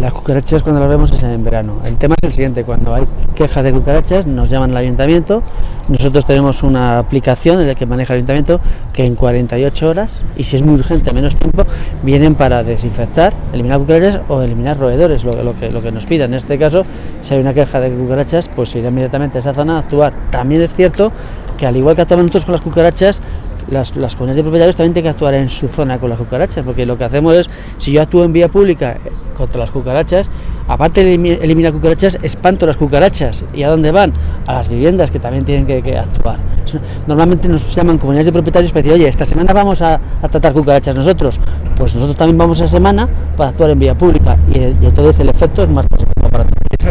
Las cucarachas cuando las vemos es en verano. El tema es el siguiente: cuando hay quejas de cucarachas nos llaman al ayuntamiento. Nosotros tenemos una aplicación en la que maneja el ayuntamiento que en 48 horas, y si es muy urgente menos tiempo, vienen para desinfectar, eliminar cucarachas o eliminar roedores, lo que nos pidan. En este caso, si hay una queja de cucarachas, pues se irá inmediatamente a esa zona a actuar. También es cierto que, al igual que actuamos nosotros con las cucarachas, las comunidades de propietarios también tienen que actuar en su zona con las cucarachas, porque lo que hacemos es, si yo actúo en vía pública contra las cucarachas, aparte de eliminar cucarachas, espanto las cucarachas. ¿Y a dónde van? A las viviendas, que también tienen que actuar. Normalmente nos llaman comunidades de propietarios para decir: oye, esta semana vamos a tratar cucarachas nosotros. Pues nosotros también vamos esa semana para actuar en vía pública, y entonces el efecto es más positivo para todos.